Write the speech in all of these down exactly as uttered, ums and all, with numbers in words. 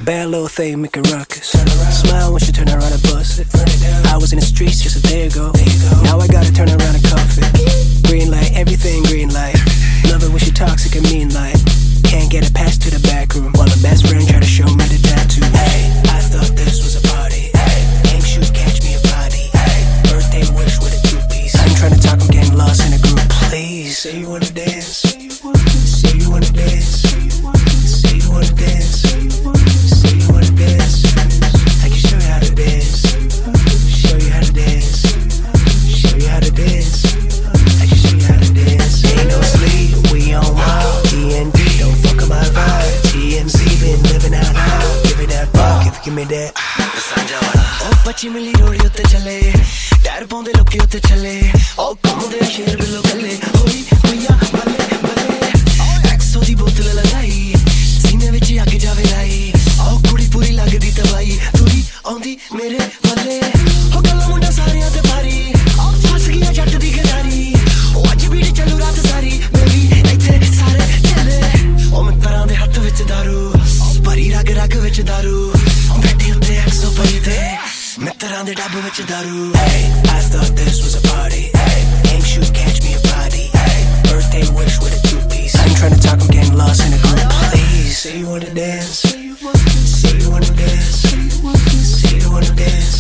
Bad little thing, make a ruckus. Smile when she turn around and bust it. I was in the streets just a day ago. Now I gotta turn around and cuff it. Green light, everything green light. Love it when she toxic and mean like. Can't get it past to the back room while the best friend try to show me the tattoo. Hey, I thought this was a party. Hey, aim shoot, catch me a body. Hey, birthday wish with a two-piece. I'm trying to talk, I'm getting lost in a group. Please, say you wanna dance. Say you wanna dance. Say you wanna dance. Say you wanna dance. I can show you how to dance. Show you how to dance. Show you how to dance. I can show you how to dance. Ain't no sleep, we on wild. D N D, don't fuck up my vibe. T M Z, been living out loud. Give me that buck if you give me that. Oh, पच्ची मिली रोड़ी उत्ते चले, tyre पाउंदे लोकी उत्ते चले. Oh, घुमदे शेर बिल्लो कल्ले. होई होइया बल्ले बल्ले. एक्सो दी बोतल लगाई, सीने विच अग जावे लाई. Oh, कुड़ी पूरी लगदी तबाई, तुरी आउंदी मेरे बल्ले. हो गल्ला मुंडा सारियां ते भारी, फस गया जट दी गदारी. Oh, अज बीड़ी चलू रात सारी, मेरी इत्थे सारे चले. Oh, मित्तरां दे हत्थ विच दारू, भरी रग रग विच दारू. बैठी उत्ते एक्सो पई ते, मित्तरां दे डब्ब विच दारू. Hey, I thought this was a party. Hey, aim shoot, catch me a body. Hey, birthday wish with a two-piece. I'm trying to talk, I'm getting lost in a group. Please, say you wanna dance. Say you wanna dance. Say you wanna dance. Say you wanna dance.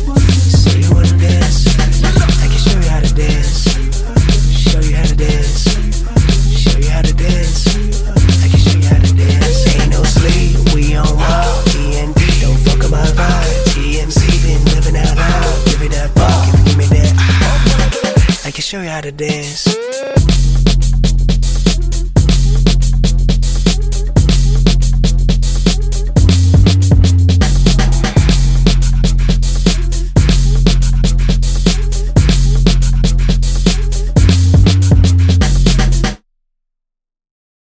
I can show you how to dance. Show you how to dance. Show you how to dance. I can show you how to dance. Ain't no sleep, we on wild. D N D, don't fuck up my vibe. T M Z, been living out loud. Give me that buck if you give me that. I can show you how to dance.